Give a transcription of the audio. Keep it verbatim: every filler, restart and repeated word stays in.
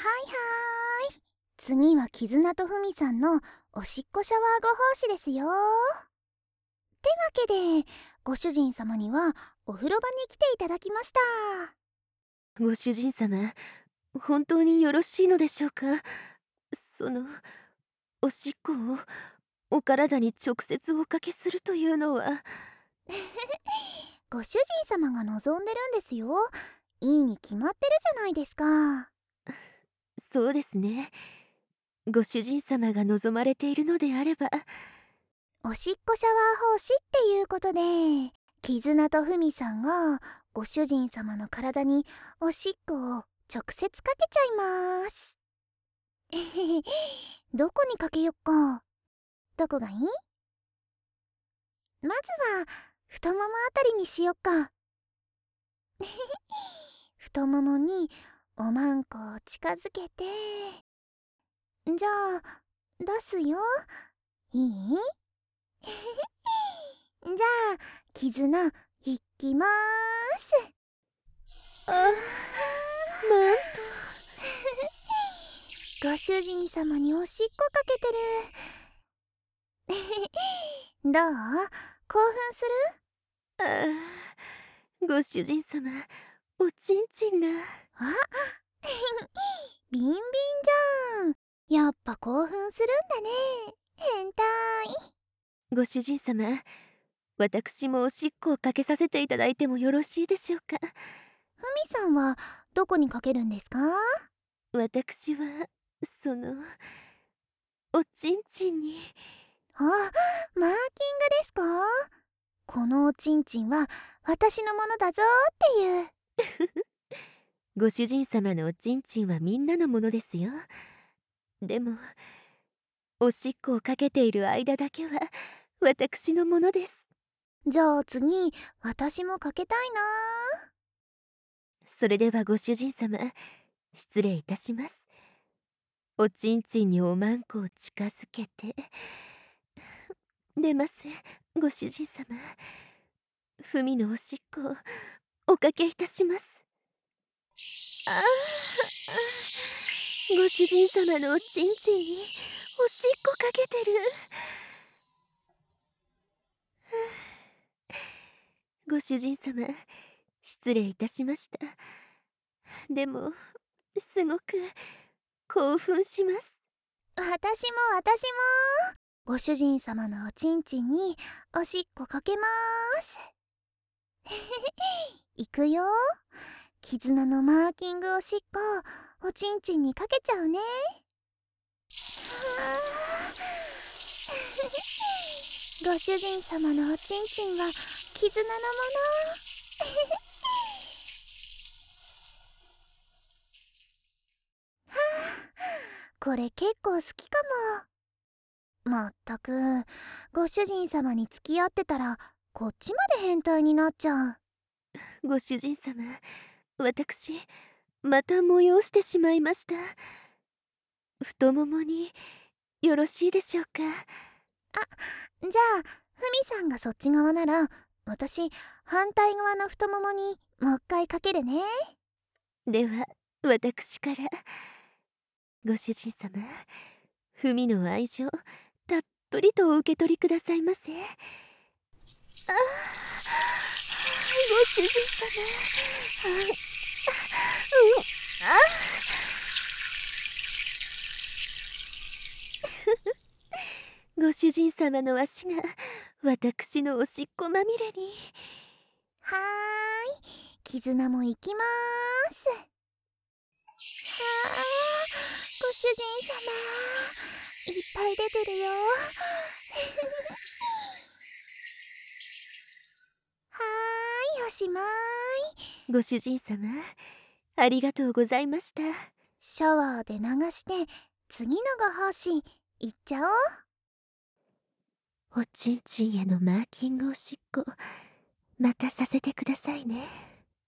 はい。次は絆とふみさんのおしっこシャワーご奉仕ですよ。ってわけで、ご主人様にはお風呂場に来ていただきました。 ご主人様、本当によろしいのでしょうか。そのおしっこをお体に直接おかけするというのはご主人様が望んでるんですよ。いいに決まってるじゃないですか。 そうですね。ご主人様が望まれているのであれば。 おしっこシャワー奉仕っていうことで、絆とふみさんがご主人様の体におしっこを直接かけちゃいます。えへへ、どこにかけよっか。どこがいい？まずは太ももあたりにしよっか。太ももにおまんこを近づけて、じゃあ出すよ。いい？じゃあ絆いきまーす。 あ、なんとご主人様におしっこかけてる。どう？興奮する？ ああ、ご主人様、おちんちんが。 あビンビンじゃん。やっぱ興奮するんだね。変態。 ご主人様、私もおしっこをかけさせていただいてもよろしいでしょうか。 ふみさんはどこにかけるんですか？ 私はそのおちんちんに。 あ、マーキングですか？このおちんちんは私のものだぞっていう。 ご主人様のおちんちんはみんなのものですよ。でもおしっこをかけている間だけは私のものです。 じゃあ次、私もかけたいな。 それではご主人様、失礼いたします。おちんちんにおまんこを近づけて出ます。ご主人様、ふみのおしっこをおかけいたします。ああ、ご主人様のおちんちんにおしっこかけてる。ご主人様、失礼いたしました。でもすごく興奮します。 私も私も。ご主人様のおちんちんにおしっこかけまーす。いくよ。絆のマーキングおしっこおちんちんにかけちゃうね。ご主人様のおちんちんは絆のもの。これ結構好きかも。まったく、ご主人様に付き合ってたらこっちまで変態になっちゃう。 ご主人様、私また催してしまいました。太ももによろしいでしょうか。 あ、じゃあふみさんがそっち側なら、私反対側の太ももにもう一回かけるね。 では私から。ご主人様、ふみの愛情たっぷりとお受け取りくださいませ。ああ、ご主人様、あ、うん、あ、ご主人様の足が私のおしっこまみれに。 はーい、絆もいきまーす。はあ、ご主人様いっぱい出てるよ。はーい、おしまい。 ご主人様、ありがとうございました。 シャワーで流して次のご奉仕いっちゃおう。 おちんちんへのマーキングおしっこまたさせてくださいね。